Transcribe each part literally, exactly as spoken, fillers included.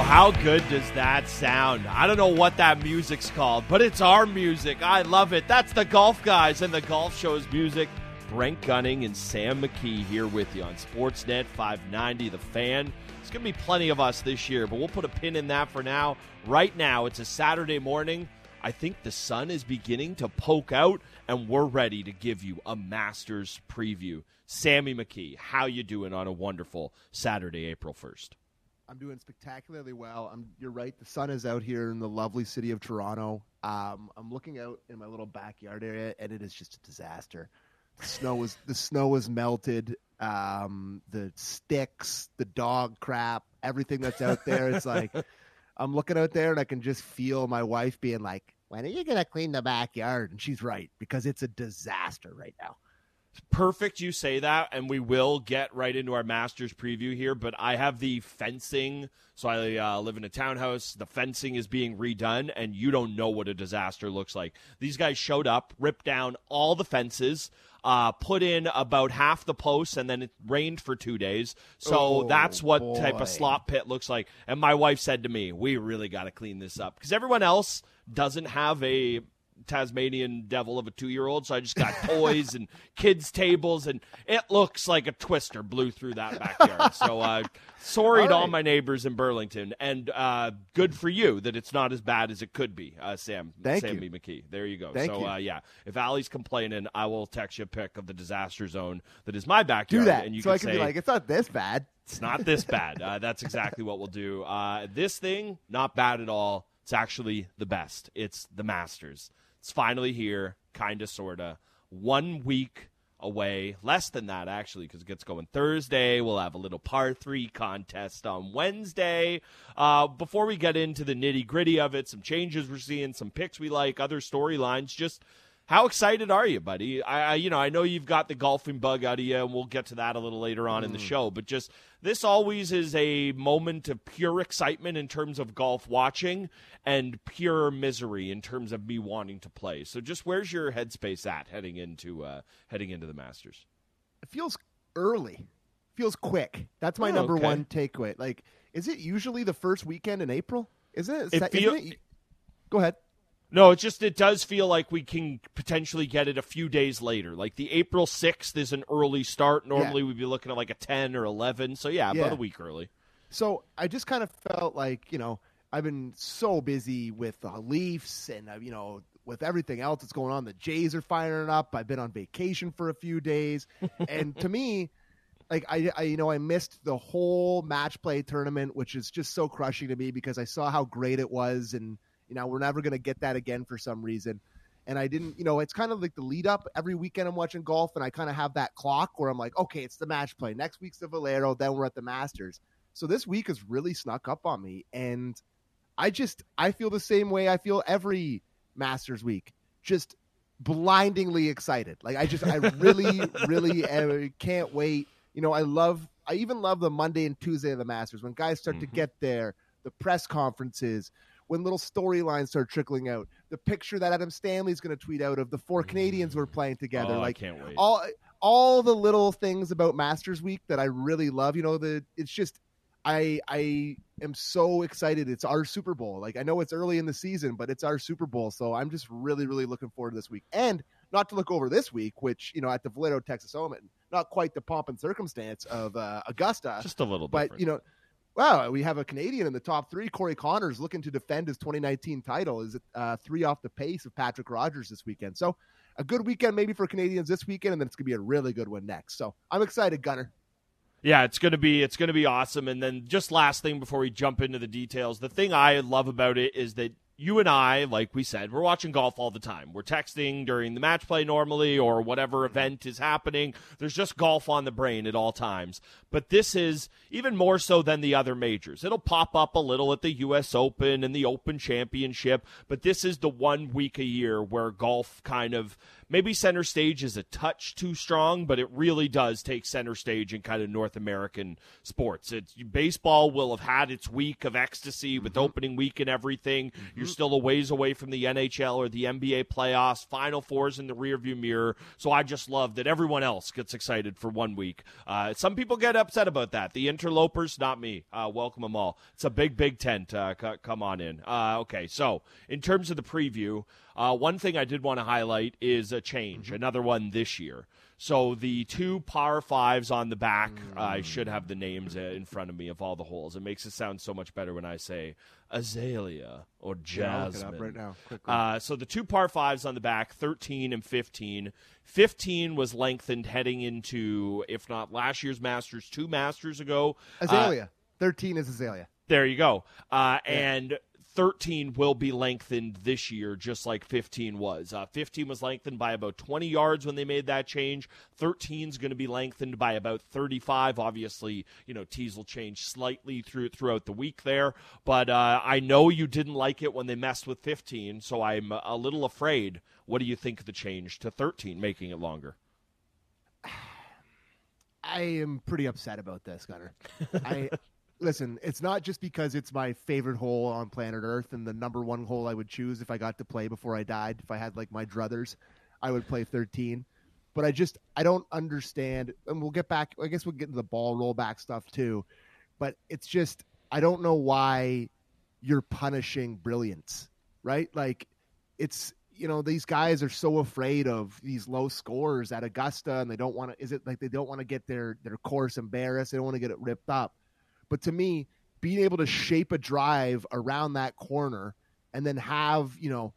how good does that sound? I don't know what that music's called, but it's our music. I love it. That's the Golf Guys and the Golf Show's music. Brent Gunning and Sam McKee here with you on Sportsnet five ninety, The Fan. There's going to be plenty of us this year, but we'll put a pin in that for now. Right now, it's a Saturday morning. I think the sun is beginning to poke out, and we're ready to give you a Masters preview. Sammy McKee, how you doing on a wonderful Saturday, April first? I'm doing spectacularly well. I'm, you're right. The sun is out here in the lovely city of Toronto. Um, I'm looking out in my little backyard area, and it is just a disaster. The snow is the snow is melted. Um, the sticks, the dog crap, everything that's out there. It's like I'm looking out there, and I can just feel my wife being like, "When are you gonna clean the backyard?" And she's right, because it's a disaster right now. Perfect you say that, and we will get right into our Masters preview here, but I have the fencing, so I uh, live in a townhouse. The fencing is being redone, and you don't know what a disaster looks like. These guys showed up, ripped down all the fences, uh, put in about half the posts, and then it rained for two days. So oh, that's what boy. type of slop pit looks like. And my wife said to me, we really got to clean this up, because everyone else doesn't have a Tasmanian devil of a two-year-old, so I just got toys and kids' tables, and it looks like a twister blew through that backyard. So uh, sorry all to right. all my neighbors in Burlington, and uh, good for you that it's not as bad as it could be, uh, Sam. Thank Sammy you. McKee. There you go. Thank so, you. Uh, yeah, if Allie's complaining, I will text you a pic of the disaster zone that is my backyard. Do that, and you so can I can say, be like, it's not this bad. It's not this bad. Uh, that's exactly what we'll do. Uh, this thing, not bad at all. It's actually the best. It's the Masters. It's finally here, kind of, sort of. One week away. Less than that, actually, because it gets going Thursday. We'll have a little par three contest on Wednesday. Uh, before we get into the nitty-gritty of it, some changes we're seeing, some picks we like, other storylines, just how excited are you, buddy? I, I, you know, I know you've got the golfing bug out of you, and we'll get to that a little later on mm. in the show, but just this always is a moment of pure excitement in terms of golf watching and pure misery in terms of me wanting to play. So just where's your headspace at heading into uh, heading into the Masters? It feels early. Feels quick. That's my oh, number okay. one takeaway. Like, is it usually the first weekend in April? Isn't it? It feel- isn't it? Go ahead. No, it just it does feel like we can potentially get it a few days later. Like the April sixth is an early start. Normally yeah. we'd be looking at like a ten or eleven. So, yeah, yeah. about a week early. So I just kind of felt like, you know, I've been so busy with the Leafs and, uh, you know, with everything else that's going on. The Jays are firing up. I've been on vacation for a few days. And to me, like, I, I, you know, I missed the whole match play tournament, which is just so crushing to me because I saw how great it was. And, you know, we're never going to get that again for some reason. And I didn't, you know, it's kind of like the lead up. Every weekend I'm watching golf, and I kind of have that clock where I'm like, okay, it's the match play. Next week's the Valero, then we're at the Masters. So this week has really snuck up on me. And I just, I feel the same way I feel every Masters week. Just blindingly excited. Like, I just, I really, really uh, can't wait. You know, I love, I even love the Monday and Tuesday of the Masters when guys start mm-hmm. to get there, the press conferences, when little storylines start trickling out, the picture that Adam Stanley's going to tweet out of the four Canadians we're playing together. Oh, like, I can't wait. All, all the little things about Masters Week that I really love. You know, the it's just, I I am so excited. It's our Super Bowl. Like, I know it's early in the season, but it's our Super Bowl. So I'm just really, really looking forward to this week. And not to look over this week, which, you know, at the Valero Texas Open, not quite the pomp and circumstance of uh, Augusta. Just a little but, different. you know, wow, we have a Canadian in the top three. Corey Connors looking to defend his twenty nineteen title. Is uh, three off the pace of Patrick Rogers this weekend. So a good weekend maybe for Canadians this weekend, and then it's going to be a really good one next. So I'm excited, Gunner. Yeah, it's gonna be it's gonna be awesome. And then just last thing before we jump into the details, the thing I love about it is that you and I, like we said, we're watching golf all the time. We're texting during the match play normally or whatever event is happening. There's just golf on the brain at all times. But this is even more so than the other majors. It'll pop up a little at the U S Open and the Open Championship, but this is the one week a year where golf kind of maybe center stage is a touch too strong, but it really does take center stage in kind of North American sports. It's, baseball will have had its week of ecstasy with mm-hmm. opening week and everything. Mm-hmm. You're still a ways away from the N H L or the N B A playoffs. Final Fours in the rearview mirror. So I just love that everyone else gets excited for one week. Uh, some people get upset about that. The interlopers, not me. Uh, welcome them all. It's a big, big tent. Uh, c- come on in. Uh, okay, so in terms of the preview, uh, one thing I did want to highlight is a change, mm-hmm. another one this year. So the two par fives on the back, mm. uh, I should have the names uh, in front of me of all the holes. It makes it sound so much better when I say Azalea or Jasmine. Yeah, look it up right now, quickly. Uh, so the two par fives on the back, thirteen and fifteen. fifteen was lengthened heading into, if not last year's Masters, two Masters ago. Azalea. Uh, thirteen is Azalea. There you go. Uh, yeah. And thirteen will be lengthened this year, just like fifteen was. Uh, fifteen was lengthened by about twenty yards when they made that change. thirteen is going to be lengthened by about thirty-five. Obviously, you know, tees will change slightly through throughout the week there. But uh, I know you didn't like it when they messed with fifteen, so I'm a little afraid. What do you think of the change to thirteen, making it longer? I am pretty upset about this, Gunnar. I... Listen, it's not just because it's my favorite hole on planet Earth and the number one hole I would choose if I got to play before I died. If I had, like, my druthers, I would play thirteen. But I just, I don't understand. And we'll get back, I guess we'll get into the ball rollback stuff too. But it's just, I don't know why you're punishing brilliance, right? Like, it's, you know, these guys are so afraid of these low scores at Augusta, and they don't want to, is it like they don't want to get their, their course embarrassed? They don't want to get it ripped up. But to me, being able to shape a drive around that corner and then have, you know,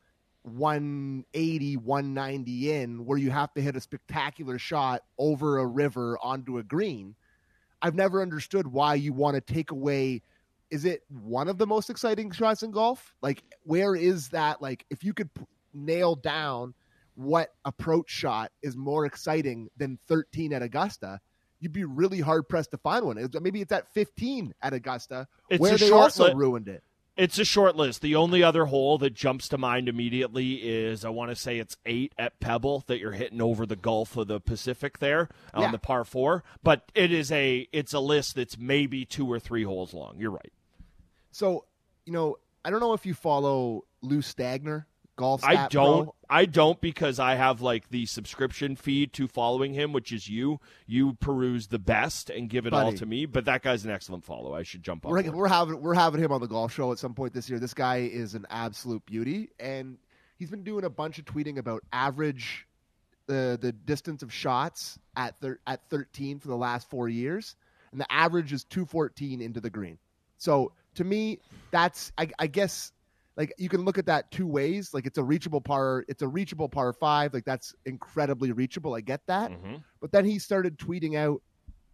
one eighty, one ninety in where you have to hit a spectacular shot over a river onto a green, I've never understood why you want to take away. Is it one of the most exciting shots in golf? Like, where is that? Like, if you could p- nail down what approach shot is more exciting than thirteen at Augusta, you'd be really hard-pressed to find one. Maybe it's at fifteen at Augusta, it's where they also li- ruined it. It's a short list. The only other hole that jumps to mind immediately is, I want to say it's eight at Pebble that you're hitting over the Gulf of the Pacific there on yeah. the par four. But it is a it's a list that's maybe two or three holes long. You're right. So, you know, I don't know if you follow Lou Stagner. Golf I don't. Pro. I don't because I have like the subscription feed to following him, which is you. You peruse the best and give it Buddy. all to me. But that guy's an excellent follow. I should jump on. We're, we're having we're having him on the golf show at some point this year. This guy is an absolute beauty, and he's been doing a bunch of tweeting about average the the distance of shots at thir- at thirteen for the last four years, and the average is two fourteen into the green. So to me, that's I, I guess. Like, you can look at that two ways. Like, it's a reachable par, it's a reachable par five. Like, that's incredibly reachable. I get that. Mm-hmm. But then he started tweeting out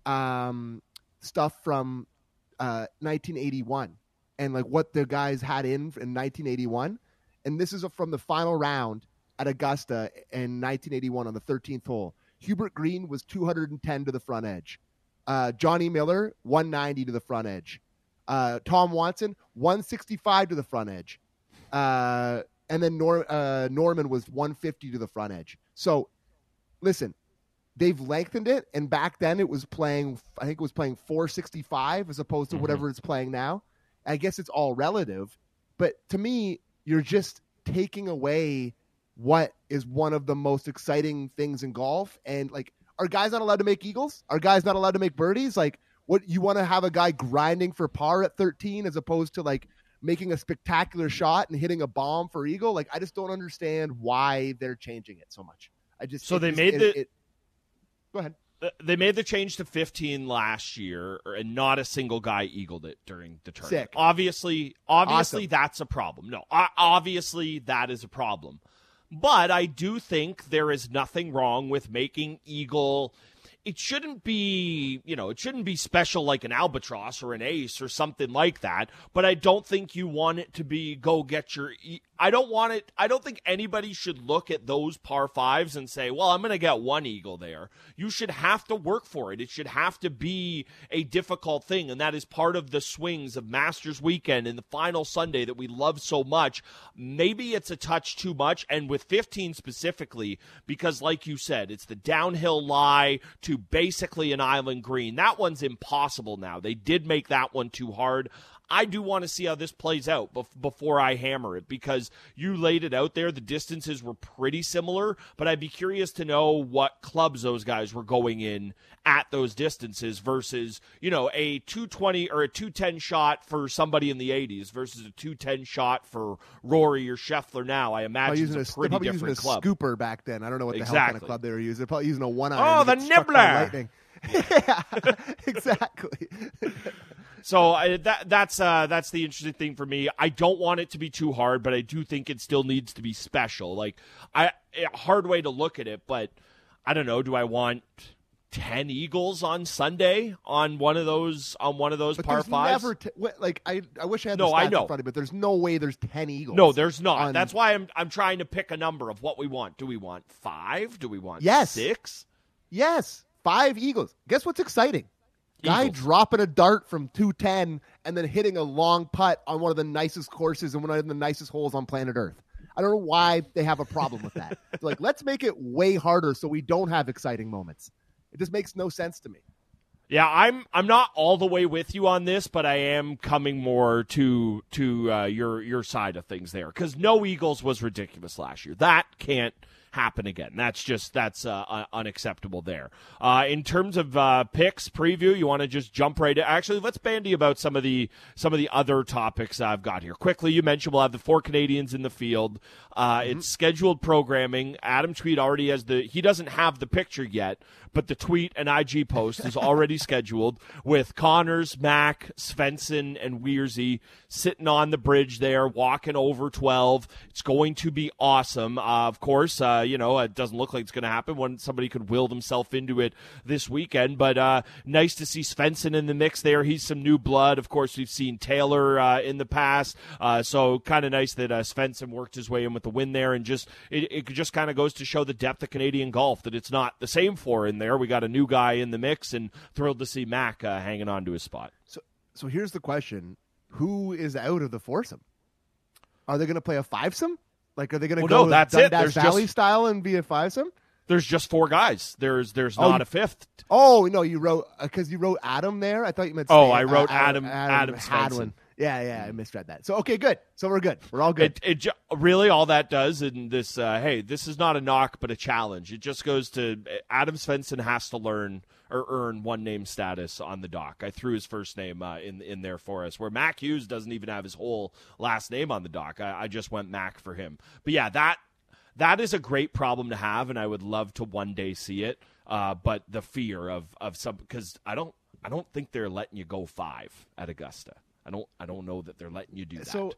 um, stuff from uh, nineteen eighty-one and like what the guys had in in nineteen eighty-one. And this is from the final round at Augusta in nineteen eighty-one on the thirteenth hole. Hubert Green was two ten to the front edge. Uh, Johnny Miller, one ninety to the front edge. Uh, Tom Watson, one sixty-five to the front edge. Uh, and then Nor- uh, Norman was one fifty to the front edge. So, listen, they've lengthened it, and back then it was playing, I think it was playing four sixty-five as opposed to mm-hmm. whatever it's playing now. I guess it's all relative, but to me, you're just taking away what is one of the most exciting things in golf. And, like, are guys not allowed to make eagles? Are guys not allowed to make birdies? Like, what, you want to have a guy grinding for par at thirteen as opposed to, like, making a spectacular shot and hitting a bomb for eagle? Like, I just don't understand why they're changing it so much. I just so they just, made it, the it, go ahead. They made the change to fifteen last year, and not a single guy eagled it during the tournament. Sick. Obviously, obviously Awesome. That's a problem. No, obviously that is a problem. But I do think there is nothing wrong with making eagle. It shouldn't be, you know, it shouldn't be special like an albatross or an ace or something like that. But I don't think you want it to be go get your I don't want it. I don't think anybody should look at those par fives and say, well, I'm going to get one eagle there. You should have to work for it. It should have to be a difficult thing. And that is part of the swings of Masters weekend and the final Sunday that we love so much. Maybe it's a touch too much. And with fifteen specifically, because like you said, it's the downhill lie to basically an island green. That one's impossible now. They did make that one too hard. I do want to see how this plays out before I hammer it, because you laid it out there. The distances were pretty similar, but I'd be curious to know what clubs those guys were going in at those distances versus, you know, a two twenty or a two ten shot for somebody in the eighties versus a two ten shot for Rory or Scheffler now. I imagine it's a pretty probably different using a club. Scooper back then. I don't know what the exactly. hell kind of club they were using. They're probably using a one iron. Oh, the Nibbler. Yeah, exactly. So I, that that's uh, that's the interesting thing for me. I don't want it to be too hard, but I do think it still needs to be special. Like, I a hard way to look at it, but I don't know. Do I want ten eagles on Sunday on one of those on one of those but par there's fives? Never t- like I, I wish I had no, the stats I know. in front of me, but there's no way there's ten eagles. No, there's not. On... That's why I'm I'm trying to pick a number of what we want. Do we want five? Do we want yes. six? Yes, five eagles. Guess what's exciting? Guy Eagles. dropping a dart from two ten and then hitting a long putt on one of the nicest courses and one of the nicest holes on planet Earth. I don't know why they have a problem with that. It's like, let's make it way harder so we don't have exciting moments. It just makes no sense to me. Yeah, I'm I'm not all the way with you on this, but I am coming more to to uh, your your side of things there, because no eagles was ridiculous last year. That can't happen again. That's just that's uh, uh, unacceptable there. Uh, in terms of uh, picks preview, you want to just jump right in. Actually, let's bandy about some of the some of the other topics I've got here. Quickly, you mentioned we'll have the four Canadians in the field. Uh, mm-hmm. It's scheduled programming. Adam Tweed already has the. He doesn't have the picture yet, but the tweet and I G post is already scheduled with Connors, Mac, Svensson, and Weirzy sitting on the bridge there, walking over twelve. It's going to be awesome. Uh, of course, uh, you know, it doesn't look like it's going to happen when somebody could will themselves into it this weekend, but uh, nice to see Svensson in the mix there. He's some new blood. Of course, we've seen Taylor uh, in the past, uh, so kind of nice that uh, Svensson worked his way in with the win there, and just it, it just kind of goes to show the depth of Canadian golf, that it's not the same four in there. We got a new guy in the mix, and thrilled to see Mac uh, hanging on to his spot. So, so here's the question: who is out of the foursome? Are they going to play a fivesome? Like, are they going to well, go no, that's Dundas it. There's Valley just, style and be a fivesome? There's just four guys. There's there's oh, not a fifth. Oh no, you wrote because uh, you wrote Adam there. I thought you meant. Oh, Stan, I wrote uh, Adam. Adam, Adam Svensson. Yeah, yeah, I misread that. So okay, good. So we're good. We're all good. It, it really all that does in this. Uh, hey, this is not a knock, but a challenge. It just goes to Adam Svensson has to learn or earn one name status on the dock. I threw his first name uh, in in there for us, where Mac Hughes doesn't even have his whole last name on the dock. I, I just went Mac for him. But yeah, that that is a great problem to have, and I would love to one day see it. Uh, but the fear of of some, because I don't I don't think they're letting you go five at Augusta. I don't I don't know that they're letting you do that. So,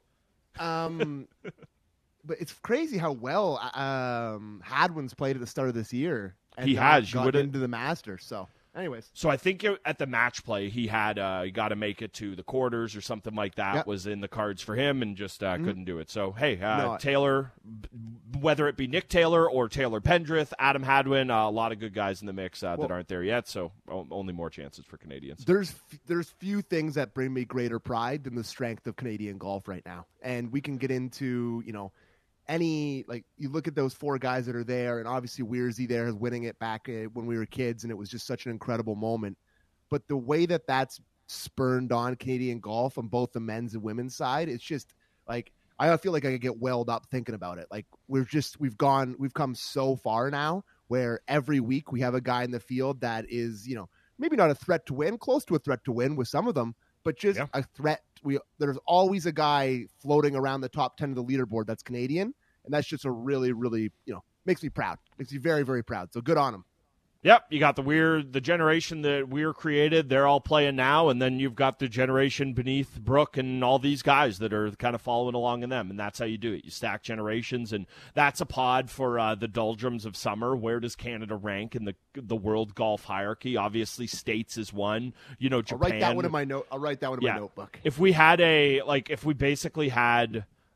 um, but it's crazy how well um, Hadwin's played at the start of this year. And he got, has. You got into the Masters. So, anyways. So I think at the match play, he had uh, he got to make it to the quarters or something like that. Yep. Was in the cards for him, and just uh, mm-hmm. couldn't do it. So hey, uh, no, Taylor, whether it be Nick Taylor or Taylor Pendrith, Adam Hadwin, uh, a lot of good guys in the mix uh, well, that aren't there yet. So only more chances for Canadians. There's there's few things that bring me greater pride than the strength of Canadian golf right now, and we can get into you know. Any, like, you look at those four guys that are there, and obviously Weirzy there is winning it back uh, when we were kids, and it was just such an incredible moment. But the way that that's spurned on Canadian golf on both the men's and women's side, it's just, like, I feel like I could get welled up thinking about it. Like, we're just, we've gone, we've come so far now where every week we have a guy in the field that is, you know, maybe not a threat to win, close to a threat to win with some of them, but just yeah. a threat. We There's always a guy floating around the top ten of the leaderboard that's Canadian, and that's just a really, really, you know, makes me proud. Makes me very, very proud. So good on him. Yep, you got the Weir, the generation that Weir created. They're all playing now, and then you've got the generation beneath Brooke and all these guys that are kind of following along in them, and that's how you do it. You stack generations, and that's a pod for uh, the doldrums of summer. Where does Canada rank in the the world golf hierarchy? Obviously, States is one. You know, Japan. I'll write that one in my note. I'll write that one in yeah. my notebook. If we had a like, if we basically had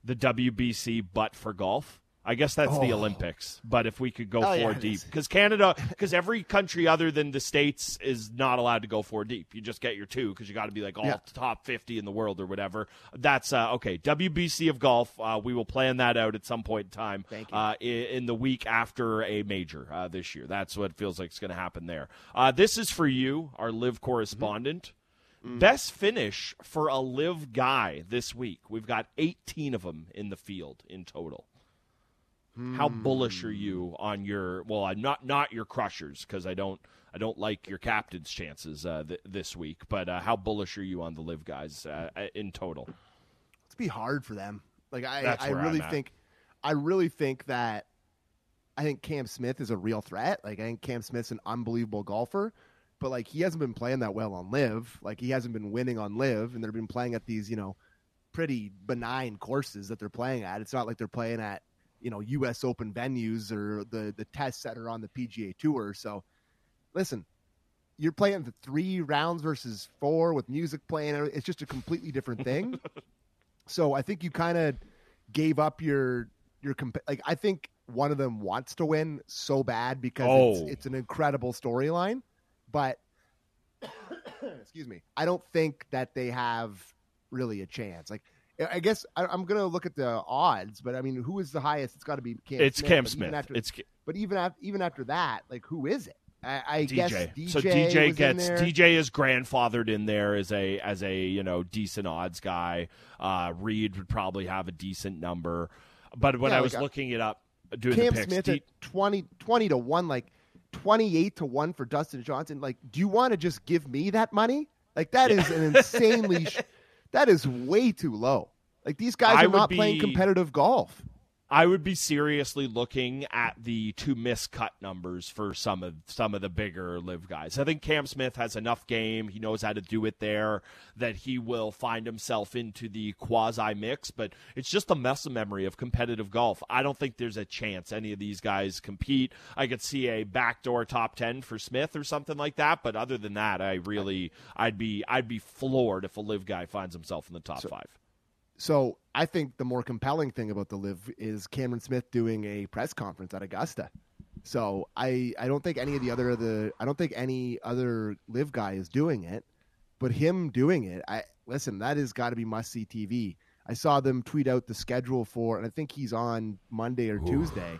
the W B C but for golf. I guess that's oh. the Olympics, but if we could go oh, four yeah, deep, because Canada, because every country other than the States is not allowed to go four deep. You just get your two because you got to be like all yeah. top fifty in the world or whatever. That's uh, okay. W B C of golf. Uh, we will plan that out at some point in time. Thank you. Uh, in, in the week after a major uh, this year. That's what it feels like is going to happen there. Uh, this is for you, our live correspondent. Mm-hmm. Best finish for a live guy this week. We've got eighteen of them in the field in total. How bullish are you on your? Well, I'm not not your crushers because I don't I don't like your captain's chances uh, th- this week. But uh, how bullish are you on the live guys uh, in total? It's be hard for them. Like I, That's I where really I'm at. think, I really think that, I think Cam Smith is a real threat. Like I think Cam Smith's an unbelievable golfer, but like he hasn't been playing that well on live. Like he hasn't been winning on live, and they've been playing at these you know pretty benign courses that they're playing at. It's not like they're playing at you know, U S Open venues or the, the tests that are on the P G A Tour. So, listen, you're playing the three rounds versus four with music playing. It's just a completely different thing. So, I think you kind of gave up your your comp- like. I think one of them wants to win so bad because oh. it's, it's an incredible storyline. But excuse me, I don't think that they have really a chance. Like. I guess I, I'm going to look at the odds, but I mean, who is the highest? It's got to be Cam it's Smith. Cam but Smith. Even after, it's but even after, even after that, like who is it? I, I D J. guess D J. So D J was gets in there. D J is grandfathered in there as a as a you know decent odds guy. Uh, Reed would probably have a decent number, but when Yeah, I like was a, looking it up, doing Cam the picks, Smith D- at twenty, twenty to one, like twenty-eight to one for Dustin Johnson. Like, do you want to just give me that money? Like that yeah. is an insanely, sh- that is way too low. Like these guys I are not be, playing competitive golf. I would be seriously looking at the two miscut numbers for some of some of the bigger live guys. I think Cam Smith has enough game. He knows how to do it there that he will find himself into the quasi mix, but it's just a muscle memory of competitive golf. I don't think there's a chance any of these guys compete. I could see a backdoor top ten for Smith or something like that, but other than that, I really I'd be I'd be floored if a live guy finds himself in the top so, five. So I think the more compelling thing about the live is Cameron Smith doing a press conference at Augusta. So I, I don't think any of the other the I don't think any other live guy is doing it, but him doing it, I listen, that has got to be must see T V. I saw them tweet out the schedule for, and I think he's on Monday or Tuesday.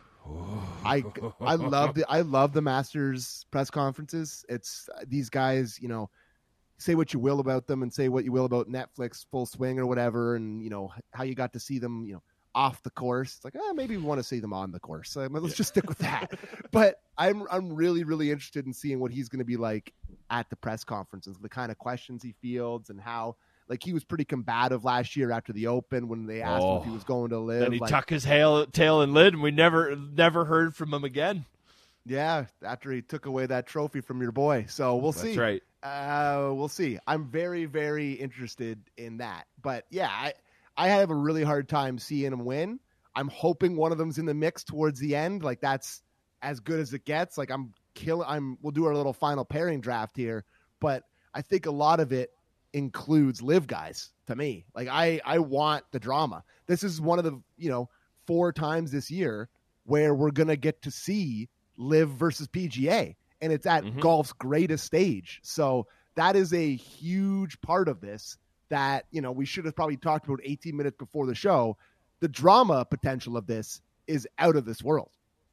I I love the I love the Masters press conferences. It's these guys, you know. Say what you will about them and say what you will about Netflix Full Swing or whatever, and you know how you got to see them, you know, off the course. It's like, oh, maybe we want to see them on the course. Uh, let's yeah. just stick with that. But I'm I'm really really interested in seeing what he's going to be like at the press conferences, the kind of questions he fields, and how like he was pretty combative last year after the Open when they asked oh. him if he was going to live. Then he like, tucked his hail, tail and lid, and we never never heard from him again. Yeah, after he took away that trophy from your boy. So we'll see. That's right. Uh, we'll see. I'm very, very interested in that. But yeah, I, I have a really hard time seeing him win. I'm hoping one of them's in the mix towards the end. Like that's as good as it gets. Like I'm killing. I'm. We'll do our little final pairing draft here, but I think a lot of it includes live guys to me. Like I, I want the drama. This is one of the you know four times this year where we're gonna get to see live versus P G A. And it's at mm-hmm. golf's greatest stage. So that is a huge part of this that, you know, we should have probably talked about eighteen minutes before the show. The drama potential of this is out of this world.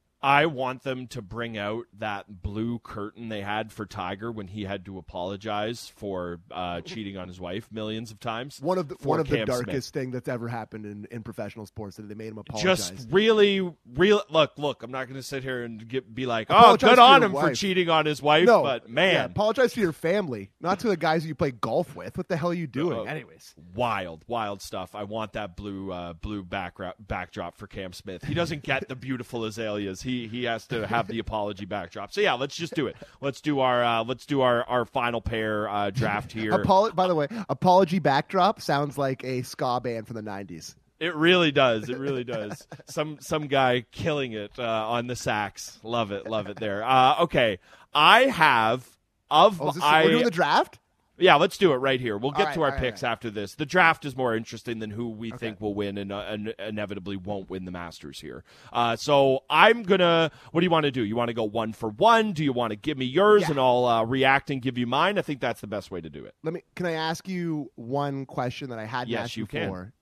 I want them to bring out that blue curtain they had for Tiger when he had to apologize for uh, cheating on his wife millions of times. One of the one of Cam the darkest Smith. thing that's ever happened in, in professional sports that they made him apologize. Just really, real. Look, look. I'm not going to sit here and get, be like, apologize "Oh, good on him wife. for cheating on his wife." No, but man, yeah, apologize to your family, not to the guys you play golf with. What the hell are you doing? Uh, Anyways, wild, wild stuff. I want that blue, uh, blue backdrop backdrop for Cam Smith. He doesn't get the beautiful azaleas. He he has to have the apology backdrop. So yeah, let's just do it. Let's do our uh, let's do our, our final pair uh, draft here. Apolo- by the way, apology backdrop sounds like a ska band from the nineties. It really does. It really does. some some guy killing it uh, on the sax. Love it. Love it there. Uh, okay, I have of oh, is this, I. we're doing the draft. Yeah, let's do it right here. We'll get right, to our all right, picks all right. after this. The draft is more interesting than who we Okay. think will win and, uh, and inevitably won't win the Masters here. Uh, so I'm going to – what do you want to do? You want to go one for one? Do you want to give me yours Yeah. and I'll uh, react and give you mine? I think that's the best way to do it. Let me. Can I ask you one question that I hadn't Yes, asked you can. before?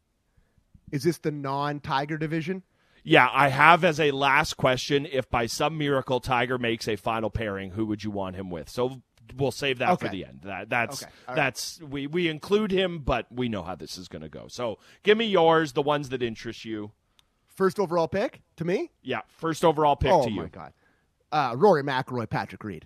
Is this the non-Tiger division? Yeah, I have as a last question, if by some miracle Tiger makes a final pairing, who would you want him with? So we'll save that for Okay. the end. That that's Okay. All right. that's we we include him, but we know how this is going to go. So give me yours, the ones that interest you. First overall pick to me? Yeah, first overall pick oh to you. my god, uh, Rory McIlroy, Patrick Reed.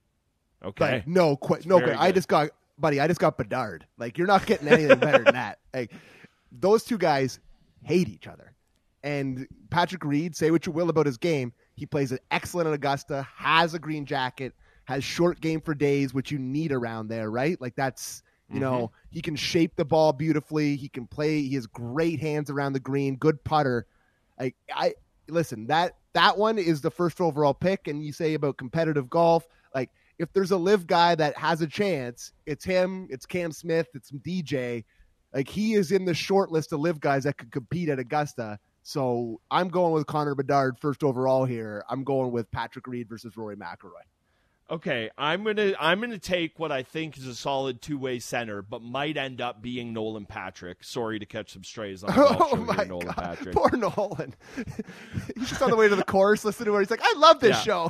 Okay. Like, no, qu- no, Very qu- I good. just got, buddy. I just got Bedard. Like, you're not getting anything better than that. Like, those two guys hate each other. And Patrick Reed, say what you will about his game, he plays it excellent at Augusta, has a green jacket, has short game for days, which you need around there, right? Like, that's, you know, he can shape the ball beautifully. He can play. He has great hands around the green, good putter. Like, I listen, that that one is the first overall pick. And you say about competitive golf, like, if there's a live guy that has a chance, it's him, it's Cam Smith, it's D J. Like, he is in the short list of live guys that could compete at Augusta. So I'm going with Connor Bedard first overall here. I'm going with Patrick Reed versus Rory McIlroy. Okay, I'm gonna I'm gonna take what I think is a solid two way center, but might end up being Nolan Patrick. Sorry to catch some strays on the golf Oh show my here, Nolan God, Patrick. poor Nolan. He's just on the way to the course, listening to where he's like, "I love this Yeah. show."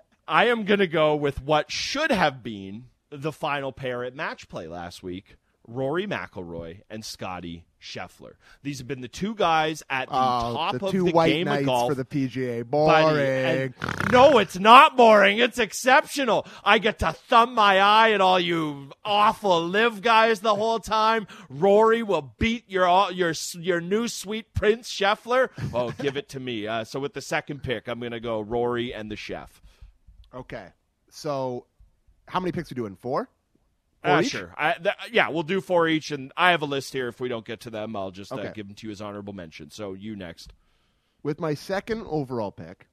I am gonna go with what should have been the final pair at match play last week: Rory McIlroy and Scotty Scheffler. These have been the two guys at the Oh, top the of two the white game knights of golf. for the P G A. buddy. Boring. And- no, it's not boring. It's exceptional. I get to thumb my eye at all you awful live guys the whole time. Rory will beat your your your new sweet Prince Scheffler. Oh, give it to me. Uh, so with the second pick, I'm going to go Rory and the Chef. Okay, so how many picks are we doing? Four? Four Uh, each? sure. I, th- yeah, we'll do four each, and I have a list here. If we don't get to them, I'll just uh, Okay. give them to you as honorable mention. So you next. With my second overall pick,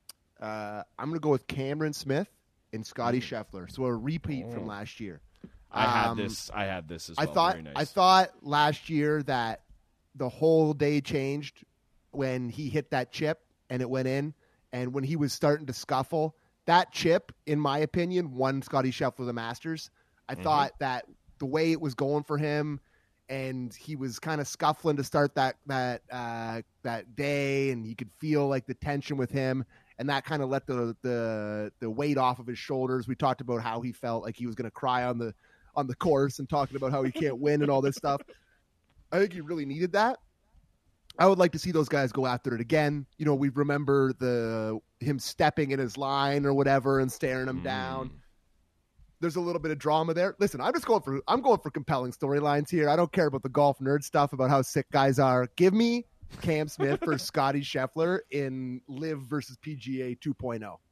uh, I'm going to go with Cameron Smith and Scotty Scheffler. So a repeat from last year. I had Um, this. I had this as I well. thought Very nice. I thought last year that the whole day changed when he hit that chip and it went in, and when he was starting to scuffle. That chip, in my opinion, won Scotty Scheffler the Masters. I Mm-hmm. thought that the way it was going for him, and he was kind of scuffling to start that that uh, that day, and you could feel like the tension with him, and that kind of let the the the weight off of his shoulders. We talked about how he felt like he was going to cry on the on the course, and talking about how he can't win and all this stuff. I think he really needed that. I would like to see those guys go after it again. You know, we remember the him stepping in his line or whatever and staring him Mm. down. There's a little bit of drama there. Listen, I'm just going for I'm going for compelling storylines here. I don't care about the golf nerd stuff about how sick guys are. Give me Cam Smith versus Scotty Scheffler in Live versus P G A two point oh.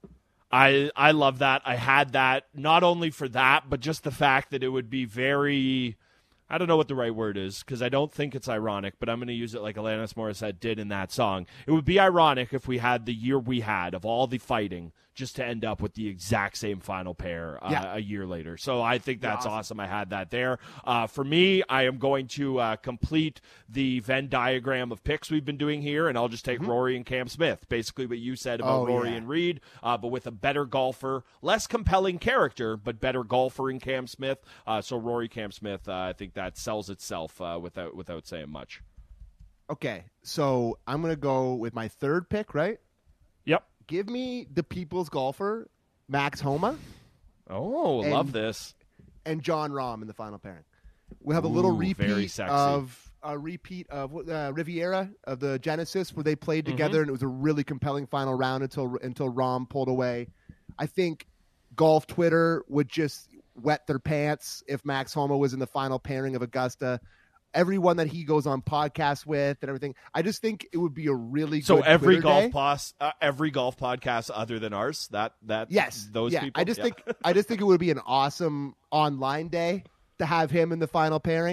I I love that. I had that not only for that, but just the fact that it would be very, I don't know what the right word is because I don't think it's ironic, but I'm going to use it like Alanis Morissette did in that song. It would be ironic if we had the year we had of all the fighting just to end up with the exact same final pair uh, Yeah. a year later. So I think that's Yeah, awesome. I had that there. Uh, for me, I am going to uh, complete the Venn diagram of picks we've been doing here, and I'll just take Rory and Cam Smith. Basically what you said about Oh, Rory yeah. and Reed, uh, but with a better golfer, less compelling character, but better golfer in Cam Smith. Uh, so Rory, Cam Smith, uh, I think that sells itself uh, without without saying much. Okay, so I'm going to go with my third pick, right? Yep. Give me the people's golfer, Max Homa, Oh, And- love this. and John Rahm in the final pairing. We have a little Ooh, very repeat sexy. of a repeat of uh, Riviera of the Genesis where they played Mm-hmm. together, and it was a really compelling final round until until Rahm pulled away. I think golf Twitter would just wet their pants if Max Homa was in the final pairing of Augusta. Everyone that he goes on podcasts with and everything, I just think it would be a really So good every Twitter golf day. pos, uh, every golf podcast other than ours, that that Yes, those yeah. people. I just Yeah. think I just think it would be an awesome online day to have him in the final pairing,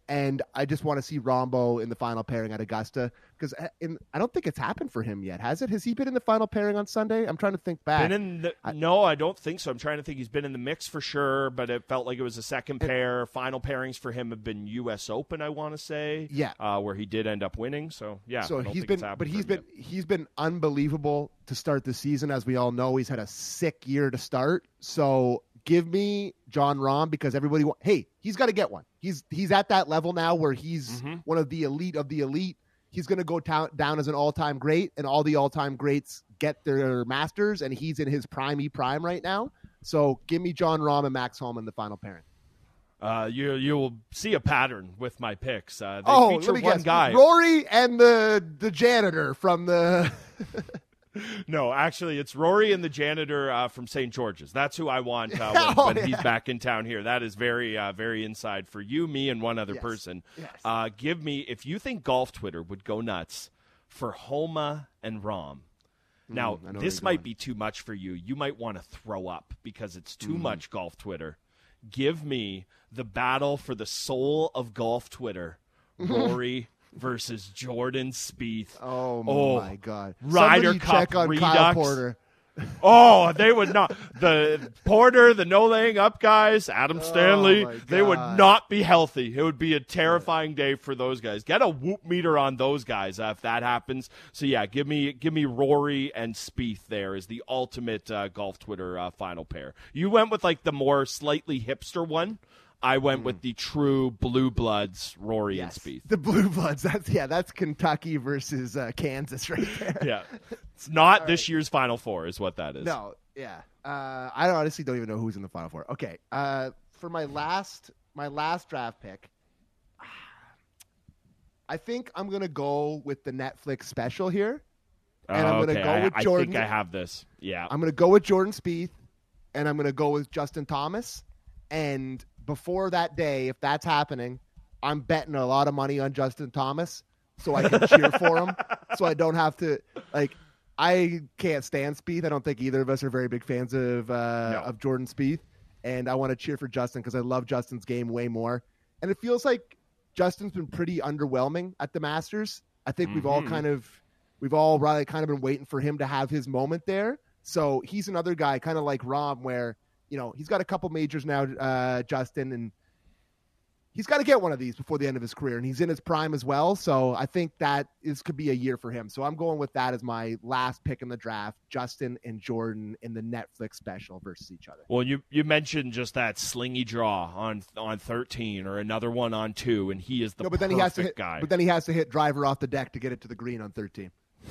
And I just want to see Rombo in the final pairing at Augusta because I don't think it's happened for him yet, has it? Has he been in the final pairing on Sunday? I'm trying to think back. Been in the, I, no, I don't think so. I'm trying to think. He's been in the mix for sure, but it felt like it was a second pair. And, final pairings for him have been U S Open, I want to say. Yeah, uh, where he did end up winning. So yeah, so I don't he's think been, it's but he's been yet. he's been unbelievable to start the season. As we all know, he's had a sick year to start. So. Give me Jon Rahm because everybody wa- hey, he's got to get one. He's he's at that level now where he's mm-hmm. one of the elite of the elite. He's going to go ta- down as an all-time great, and all the all-time greats get their Masters, and he's in his prime prime right now. So give me Jon Rahm and Max Homa in the final pairing. Uh, you you will see a pattern with my picks. Uh, they oh, feature let me one guess. guy, Rory and the the janitor from the. No, actually, it's Rory and the janitor uh, from Saint George's. That's who I want uh, when, oh, when yeah. he's back in town here. That is very, uh, very inside for you, me, and one other yes. person. Yes. Uh, give me, if you think golf Twitter would go nuts for Homa and Rahm. Now, mm, this might be too much for you. You might want to throw up because it's too mm. much golf Twitter. Give me the battle for the soul of golf Twitter, Rory versus Jordan Spieth. Oh, oh my God. Ryder Somebody Cup check on Redux. Kyle Porter. Oh, they would not. The Porter, the no laying up guys, Adam Stanley, oh they would not be healthy. It would be a terrifying day for those guys. Get a whoop meter on those guys uh, if that happens. So yeah, give me give me Rory and Spieth there as the ultimate uh, golf Twitter uh, final pair. You went with like the more slightly hipster one. I went mm. with the true blue bloods, Rory yes, and Spieth. The blue bloods. That's yeah. That's Kentucky versus uh, Kansas right there. Yeah, it's not All this right. year's Final Four, is what that is. No, yeah. Uh, I honestly don't even know who's in the Final Four. Okay, uh, for my last my last draft pick, I think I'm gonna go with the Netflix special here, and oh, I'm gonna okay. go with I, Jordan. I think I have this. Yeah, I'm gonna go with Jordan Spieth, and I'm gonna go with Justin Thomas, and. Before that day, if that's happening, I'm betting a lot of money on Justin Thomas so I can cheer for him. So I don't have to like. I can't stand Spieth. I don't think either of us are very big fans of uh, no. of Jordan Spieth, and I want to cheer for Justin because I love Justin's game way more. And it feels like Justin's been pretty underwhelming at the Masters. I think mm-hmm. we've all kind of we've all really kind of been waiting for him to have his moment there. So he's another guy, kind of like Rahm, where. You know, he's got a couple majors now, uh, Justin, and he's got to get one of these before the end of his career, and he's in his prime as well. So I think that is could be a year for him. So I'm going with that as my last pick in the draft, Justin and Jordan in the Netflix special versus each other. Well, you you mentioned just that slingy draw on on thirteen or another one on two, and he is the no, but then perfect he has to hit, guy. But then he has to hit driver off the deck to get it to the green on thirteen.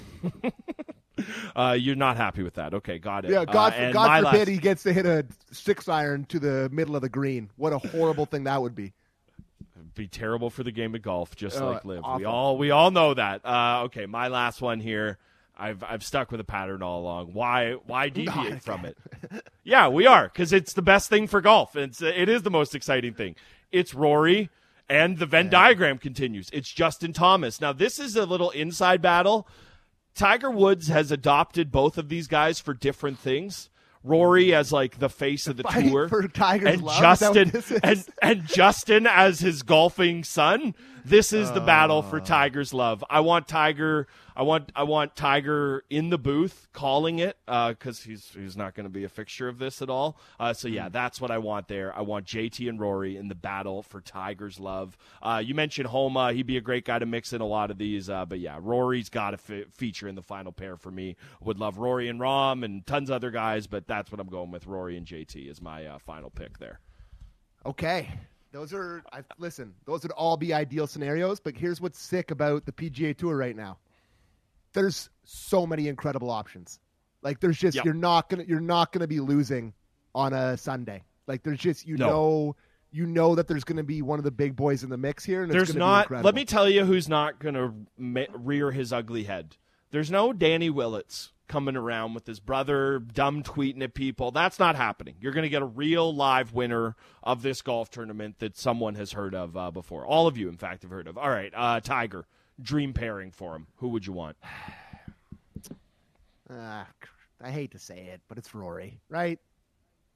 Uh, you're not happy with that. Okay, got it. Yeah, God, uh, God forbid last... he gets to hit a six iron to the middle of the green. What a horrible thing that would be. It'd be terrible for the game of golf, just uh, like Liv. Awful. We all we all know that. Uh, okay, my last one here. I've I've stuck with a pattern all along. Why why deviate no, from it? Yeah, we are because it's the best thing for golf. It's it is the most exciting thing. It's Rory. And the Venn yeah. diagram continues. It's Justin Thomas. Now, this is a little inside battle. Tiger Woods has adopted both of these guys for different things. Rory as like the face of the Fighting tour, for Tiger's and love? Justin and and Justin as his golfing son. This is the uh, battle for Tiger's love. I want Tiger. I want I want Tiger in the booth calling it because uh, he's he's not going to be a fixture of this at all. Uh, so yeah, that's what I want there. I want J T and Rory in the battle for Tiger's love. Uh, you mentioned Homa; he'd be a great guy to mix in a lot of these. Uh, but yeah, Rory's got to f- feature in the final pair for me. Would love Rory and Rahm and tons of other guys, but that's what I'm going with. Rory and J T is my uh, final pick there. Okay. Those are, I, listen, those would all be ideal scenarios, but here's what's sick about the P G A Tour right now. There's so many incredible options. Like there's just, yep. you're not going to, you're not going to be losing on a Sunday. Like there's just, you no. know, you know that there's going to be one of the big boys in the mix here. And there's it's not, be let me tell you who's not going to ma- rear his ugly head. There's no Danny Willits coming around with his brother, dumb tweeting at people. That's not happening. You're going to get a real live winner of this golf tournament that someone has heard of uh, before. All of you, in fact, have heard of. All right, uh, Tiger, dream pairing for him. Who would you want? Uh, I hate to say it, but it's Rory, right?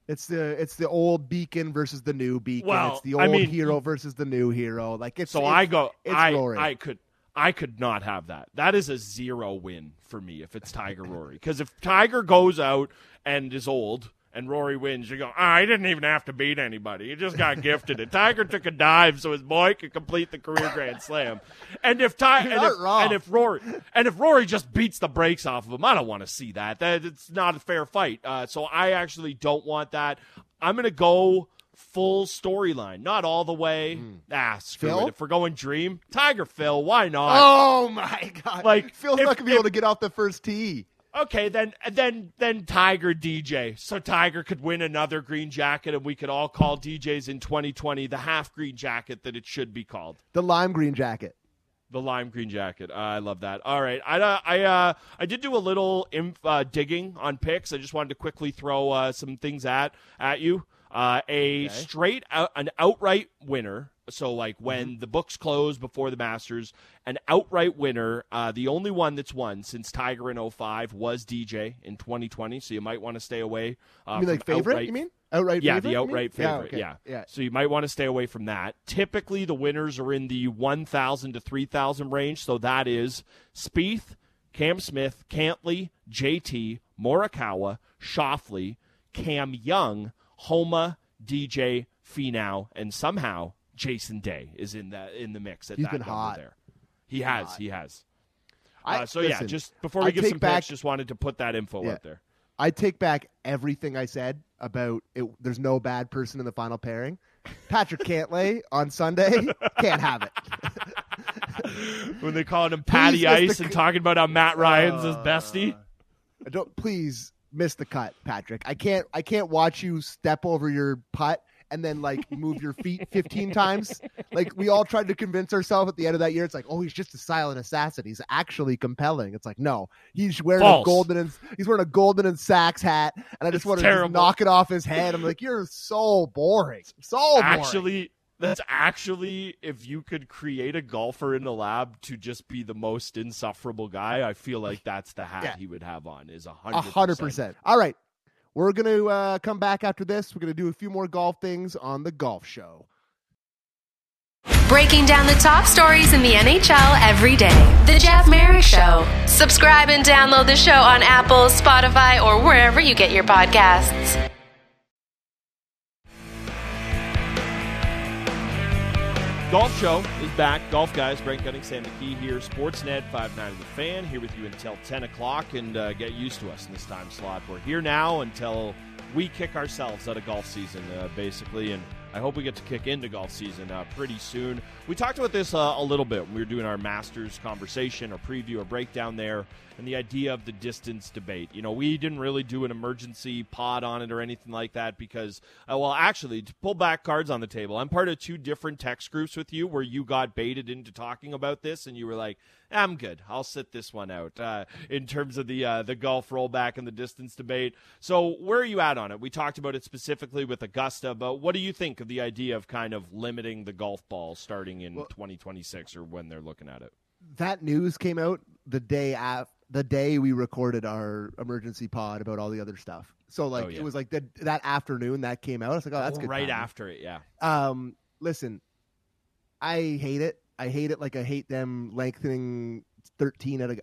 It's the it's the old Beacon versus the new Beacon. Well, it's the old I mean, hero versus the new hero. Like it's so it's, I go. It's I Rory. I could I could not have that. That is a zero win for me if it's Tiger Rory. Because if Tiger goes out and is old and Rory wins, you go, ah, he didn't even have to beat anybody. He just got gifted it. Tiger took a dive so his boy could complete the career Grand Slam. And if Tiger and, and if Rory and if Rory just beats the brakes off of him, I don't want to see that. That it's not a fair fight. Uh, so I actually don't want that. I'm gonna go full storyline, not all the way. Mm. Ah, screw Phil? it. If we're going Dream, Tiger Phil, why not? Oh my God! Like Phil's if, not gonna be if, able to get off the first tee. Okay, then then then Tiger D J. So Tiger could win another green jacket, and we could all call D Js in twenty twenty the half green jacket that it should be called. The lime green jacket. The lime green jacket. Uh, I love that. All right, I uh, I uh, I did do a little inf- uh, digging on picks. I just wanted to quickly throw uh, some things at at you. Uh, a okay. straight out, an outright winner. So, like, when mm-hmm. the books close before the Masters, an outright winner, uh, the only one that's won since Tiger in oh five was D J in twenty twenty, so you might want to stay away. Uh, you mean like favorite, outright, you mean? Outright yeah, favorite? the outright favorite, yeah, okay. yeah. yeah. So you might want to stay away from that. Typically, the winners are in the one thousand to three thousand range, so that is Spieth, Cam Smith, Cantley, J T, Morikawa, Schauffele, Cam Young, Homa, D J, Finau, and somehow Jason Day is in the in the mix at He's that been number hot. there. He has, hot. he has. I, Uh, so listen, yeah, just before we I give take some back, picks, just wanted to put that info yeah, out there. I take back everything I said about it. There's no bad person in the final pairing. Patrick Cantlay on Sunday can't have it. When they calling him Patty Please, Ice Mister and C- talking about how Matt Ryan's his Uh, bestie. I don't please miss the cut, Patrick. I can't. I can't watch you step over your putt and then like move your feet fifteen times. Like we all tried to convince ourselves at the end of that year. It's like, oh, he's just a silent assassin. He's actually compelling. It's like, no, he's wearing False. a golden and he's wearing a golden and Sachs hat, and I just It's want to terrible. just knock it off his head. I'm like, you're so boring. So boring. Actually, that's actually, if you could create a golfer in the lab to just be the most insufferable guy, I feel like that's the hat Yeah. he would have on. Is a A hundred hundred percent. All right. We're going to uh, come back after this. We're going to do a few more golf things on the golf show. Breaking down the top stories in the N H L every day. The Jeff Merrick Show. Subscribe and download the show on Apple, Spotify, or wherever you get your podcasts. Golf Show is back. Golf guys, Brent Gunning, Sam McKee here. Sportsnet five ninety The Fan, here with you until ten o'clock, and uh, get used to us in this time slot. We're here now until we kick ourselves out of golf season, uh, basically, and I hope we get to kick into golf season uh, pretty soon. We talked about this uh, a little bit when we were doing our Masters conversation, or preview, or breakdown there, and the idea of the distance debate. You know, we didn't really do an emergency pod on it or anything like that because, uh, well, actually, to pull back cards on the table, I'm part of two different text groups with you where you got baited into talking about this, and you were like, I'm good. I'll sit this one out uh, in terms of the uh, the golf rollback and the distance debate. So where are you at on it? We talked about it specifically with Augusta, but what do you think of the idea of kind of limiting the golf ball starting in well, twenty twenty-six or when they're looking at it? That news came out the day after. The day we recorded our emergency pod about all the other stuff. So like, Oh, yeah. it was like the, that afternoon that came out. I was like, oh, that's Oh, good. right timing. after it, yeah. Um, listen, I hate it. I hate it. Like I hate them lengthening thirteen at a,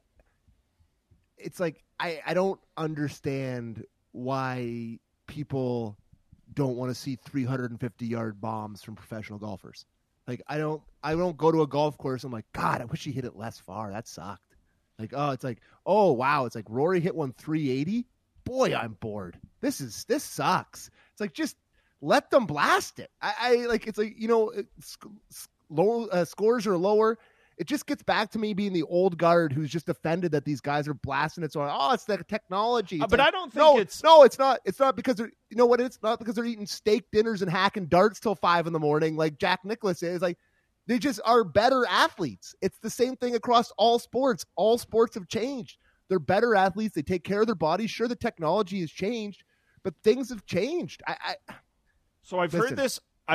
it's like, I, I don't understand why people don't want to see three hundred fifty yard bombs from professional golfers. Like I don't, I don't go to a golf course. I'm like, God, I wish he hit it less far. That sucked. Like, oh, it's like, oh, wow. It's like Rory hit one three eighty. Boy, I'm bored. This is, this sucks. It's like, just let them blast it. I, I like, it's like, you know, it's, low, uh, scores are lower. It just gets back to me being the old guard who's just offended that these guys are blasting it. So, oh, it's the technology. It's Uh, but like, I don't think no, it's... No, it's not. It's not because they're, you know what? It's not because they're eating steak dinners and hacking darts till five in the morning like Jack Nicklaus is. Like, they just are better athletes. It's the same thing across all sports. All sports have changed. They're better athletes. They take care of their bodies. Sure, the technology has changed, but things have changed. I, I So I've Listen. heard this. I've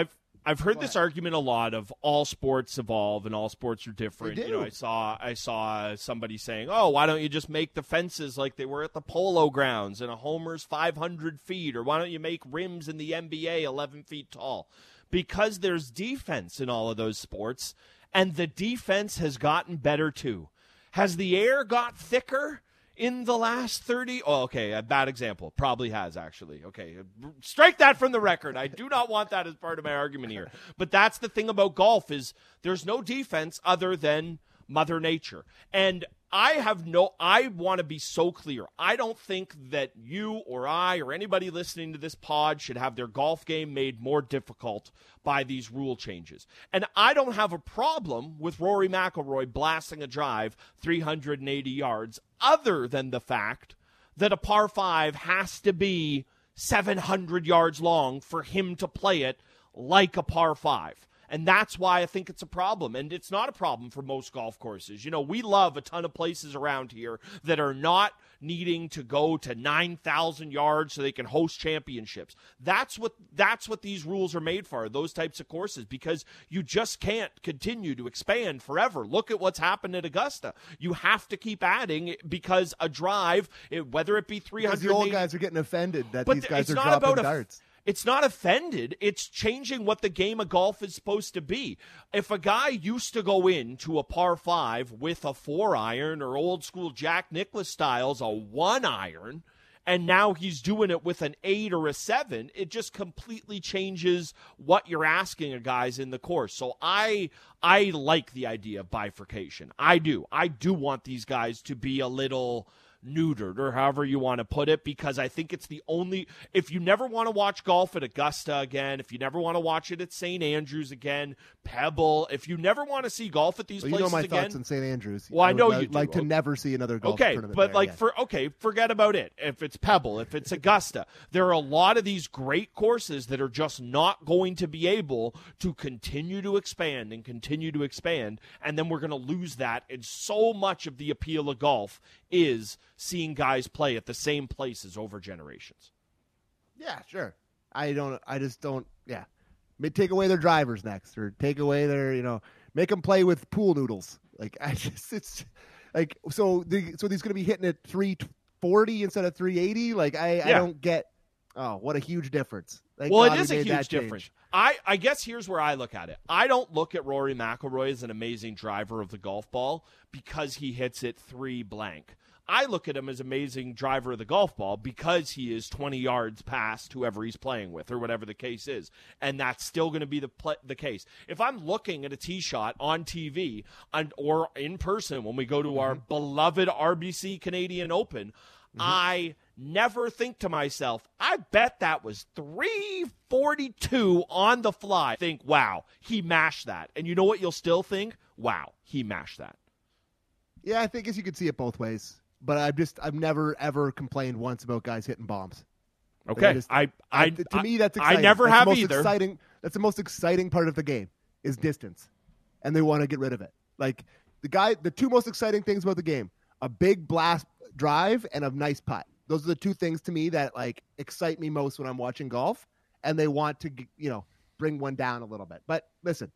I've heard this argument a lot of all sports evolve and all sports are different. They do. You know, I saw I saw somebody saying, "Oh, why don't you just make the fences like they were at the polo grounds and a homer's five hundred feet, or why don't you make rims in the N B A eleven feet tall?" Because there's defense in all of those sports, and the defense has gotten better too. Has the air got thicker in the last thirty? Oh, okay, a bad example. Probably has, actually. Okay, strike that from the record. I do not want that as part of my argument here. But that's the thing about golf is there's no defense other than Mother Nature. And I have no, I want to be so clear. I don't think that you or I or anybody listening to this pod should have their golf game made more difficult by these rule changes. And I don't have a problem with Rory McIlroy blasting a drive three hundred eighty yards other than the fact that a par five has to be seven hundred yards long for him to play it like a par five. And that's why I think it's a problem. And it's not a problem for most golf courses. You know, we love a ton of places around here that are not needing to go to nine thousand yards so they can host championships. That's what that's what these rules are made for, those types of courses, because you just can't continue to expand forever. Look at what's happened at Augusta. You have to keep adding because a drive, it, whether it be three hundred, the old guys are getting offended that but these guys it's are not dropping about darts. A, It's not offended. It's changing what the game of golf is supposed to be. If a guy used to go into a par five with a four iron or old school Jack Nicklaus styles, a one iron, and now he's doing it with an eight or a seven, it just completely changes what you're asking of guys in the course. So I I like the idea of bifurcation. I do. I do want these guys to be a little neutered, or however you want to put it, because I think it's the only, if you never want to watch golf at Augusta again, if you never want to watch it at Saint Andrews again, Pebble, if you never want to see golf at these well, places you know my again, thoughts on Saint Andrews. Well, I, I know would you do. like to never see another golf okay, tournament but there like again. for okay, forget about it. If it's Pebble, if it's Augusta, there are a lot of these great courses that are just not going to be able to continue to expand and continue to expand, and then we're going to lose that. And so much of the appeal of golf is seeing guys play at the same places over generations. Yeah, sure. I don't. I just don't. Yeah, May take away their drivers next, or take away their, you know, make them play with pool noodles. Like I just, it's like so. The, so he's going to be hitting at three forty instead of three eighty. Like I, yeah. I don't get. Oh, what a huge difference! Thank well, God it is we a made huge that difference. change. I, I guess here's where I look at it. I don't look at Rory McIlroy as an amazing driver of the golf ball because he hits it three blank. I look at him as amazing driver of the golf ball because he is twenty yards past whoever he's playing with or whatever the case is. And that's still going to be the pl- the case. If I'm looking at a tee shot on T V and, or in person when we go to mm-hmm. our beloved R B C Canadian Open, mm-hmm. I never think to myself, I bet that was three forty-two on the fly. Think, wow, he mashed that. And you know what you'll still think? Wow, he mashed that. Yeah, I think as you can see it both ways. But I've just I've never ever complained once about guys hitting bombs. Okay, I, just, I, I, to I me that's exciting. I never that's have the most either. Exciting, that's the most exciting part of the game is distance, and they want to get rid of it. Like the guy, the two most exciting things about the game: a big blast drive and a nice putt. Those are the two things to me that like excite me most when I'm watching golf, and they want to you know bring one down a little bit. But listen.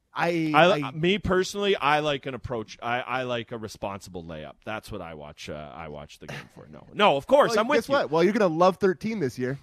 I, I, I, me personally, I like an approach. I, I like a responsible layup. That's what I watch. Uh, I watch the game for. No, no, of course, well, I'm with guess you. What? Well, you're gonna love thirteen this year.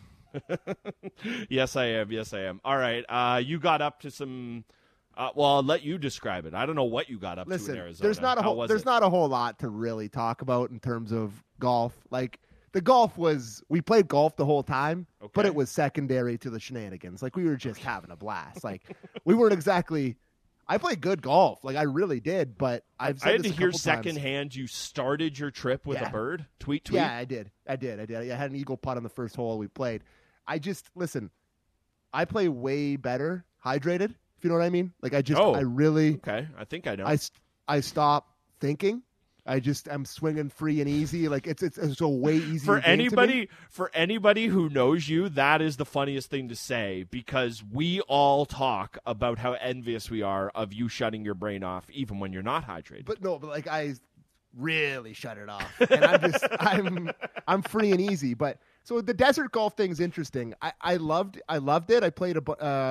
Yes, I am. Yes, I am. All right, uh, you got up to some. Uh, well, I'll let you describe it. I don't know what you got up Listen, to in Arizona. There's not a How whole. was There's it? not a whole lot to really talk about in terms of golf. Like the golf was, we played golf the whole time, okay. but it was secondary to the shenanigans. Like we were just having a blast. Like we weren't exactly. I played good golf, like I really did, but I've said I had this to a hear couple secondhand times. You started your trip with Yeah. a bird. Tweet, tweet. Yeah, I did. I did. I did. I had an eagle putt on the first hole we played. I just listen. I play way better hydrated. If you know what I mean. Like I just, oh, I really. Okay, I think I know. I I stop thinking. I just I'm swinging free and easy. Like it's it's, it's a way easier for game anybody to me. for anybody who knows you, that is the funniest thing to say because we all talk about how envious we are of you shutting your brain off even when you're not hydrated. But no, but like I really shut it off, and I'm just I'm I'm free and easy. But so the desert golf thing is interesting. I, I loved I loved it. I played a uh,